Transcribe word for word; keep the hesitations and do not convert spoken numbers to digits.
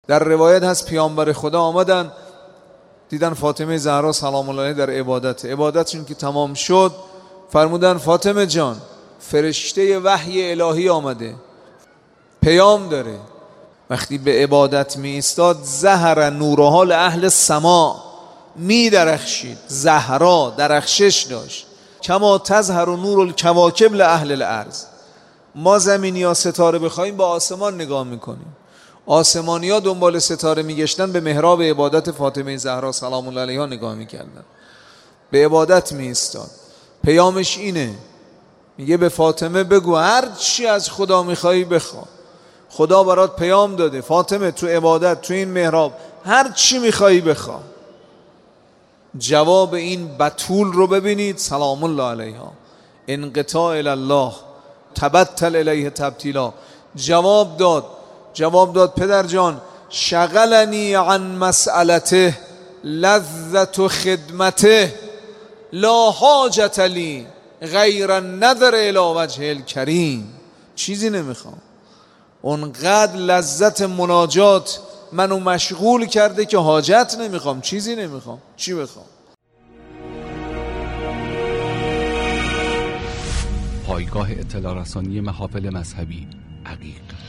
در روایت هست پیامبر خدا آمدن دیدن فاطمه زهرا سلام الله علیها در عبادت عبادتشون که تمام شد فرمودن فاطمه جان فرشته وحی الهی آمده پیام داره. وقتی به عبادت می ایستاد زهر نورها لأهل السماء می درخشید، زهرا درخشش داشت. کما تظهر نور الکواکب لأهل الارض. ما زمینی ها ستاره بخوایم با آسمان نگاه میکنیم، آسمانی ها دنبال ستاره میگشتن به محراب عبادت فاطمه زهرا سلام الله علیها نگاه میکردن. به عبادت می ایستاد. پیامش اینه، میگه به فاطمه بگو هر چی از خدا میخوایی بخوا، خدا برات پیام داده فاطمه تو عبادت تو این محراب هر چی میخوایی بخوا. جواب این بتول رو ببینید سلام الله علیها، انقطاع الله تبتل الیه تبتیلا. جواب داد جواب داد پدر جان شغلنی عن مسئلته لذت خدمته لا حاجت لی غیر النظر الی وجه الکریم. چیزی نمیخوام، اونقدر لذت مناجات منو مشغول کرده که حاجت نمیخوام، چیزی نمیخوام. چی بخوام؟ پایگاه اطلاع رسانی محافل مذهبی عقیق.